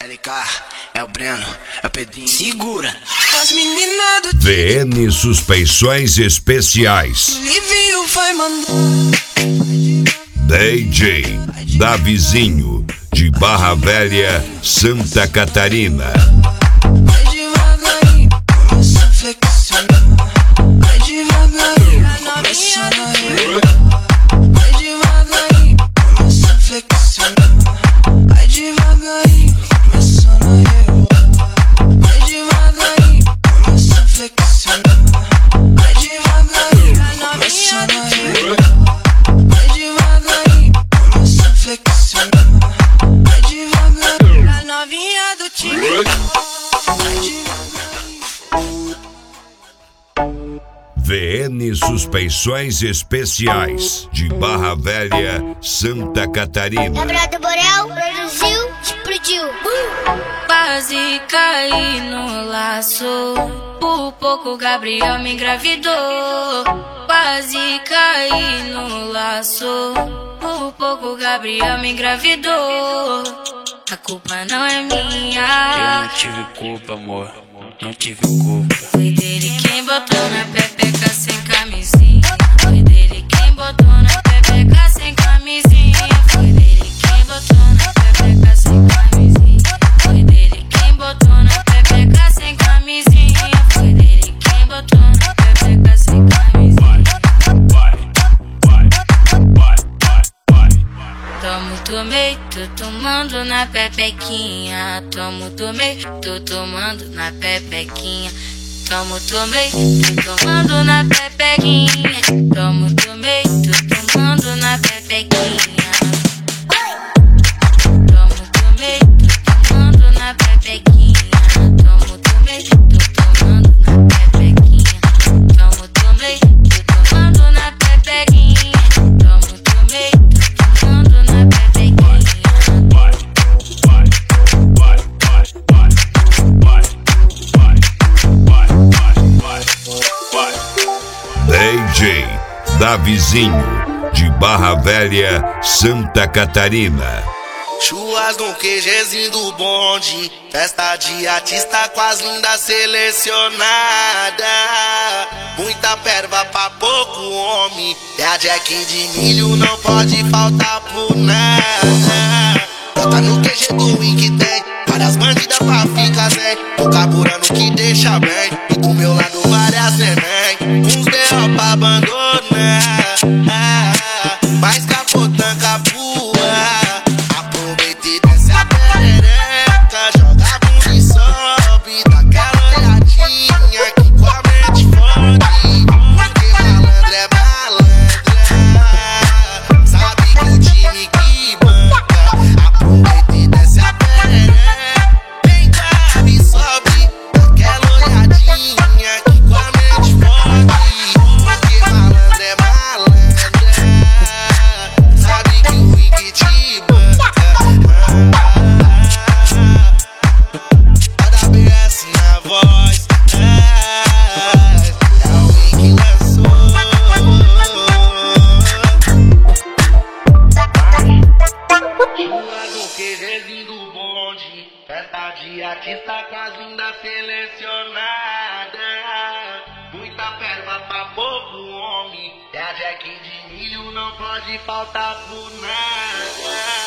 LK, é o Breno, é o Pedrinho. Segura! As meninas do VN Suspeições Especiais. Livinho vai mandar. DJ Davizinho, de Barra Velha, Santa Catarina. Vai devagarinho, começa a flexionar. Vai devagarinho, começa a vai devagarinho, começa a flexionar. Vai devagarinho, começa a vai devagarinho, começa a flexionar. Vai devagarinho, começa a vai devagarinho, começa a flexionar. Vai devagarinho, a novinha do time. Vai devagarinho. VN Suspeições Especiais, de Barra Velha, Santa Catarina. Gabriel Borel produziu, explodiu. Quase caí no laço, por pouco Gabriel me engravidou. Quase caí no laço, por pouco Gabriel me engravidou. A culpa não é minha. Eu não tive culpa, amor, não tive culpa. Foi dele quem botou na pepeca sem camisinha. Foi dele quem botou na pepeca sem camisinha. Foi dele quem botou na pepeca sem camisinha. Foi dele quem botou na pepeca sem camisinha. Foi dele quem botou na pepeca sem camisinha. Tomo, tomei, tô tomando na pepequinha. Tomo, tomei, tô tomando na pepequinha. Tomo, tomei, tô tomando na pepequinha. Tomo, tomei, tô tomando na pepequinha. Tomo, tomei, tô tomando na pepequinha. Tomo, tomei, tô tomando na pepequinha. Tomo, tomei, tô tomando na pepequinha. Tomo, tomei, tô tomando na pepequinha. DJ Davizinho, de Barra Velha, Santa Catarina. Churrasco no QGzinho do bonde, festa de artista com as lindas selecionadas. Muita perva pra pouco homem, e a Jack de milho não pode faltar por nada. Bota no QG do Win que tem várias bandidas pra ficar zen. Tô carburando que deixa bem, e do meu lado várias neném. Uns B.O. pra abandonar, mas capotando capua. Aproveita e desce a perereca, joga a bunda e sobe, dá aquela olhadinha que com a mente fode. Porque malandro é malandra, sabe que o time que banca. Aproveita e desce a perereca, vem cá e sobe, dá aquela olhadinha que com a mente fode. Porque malandro é malandra, sabe que o Wing te banca. Roda BS na voz, é o Wing que lançou. Chula no QGzinho do bonde, festa de artista com as lindas selecionadas. Muita perva pra pouco homem, e a Jack de milho não pode faltar por nada.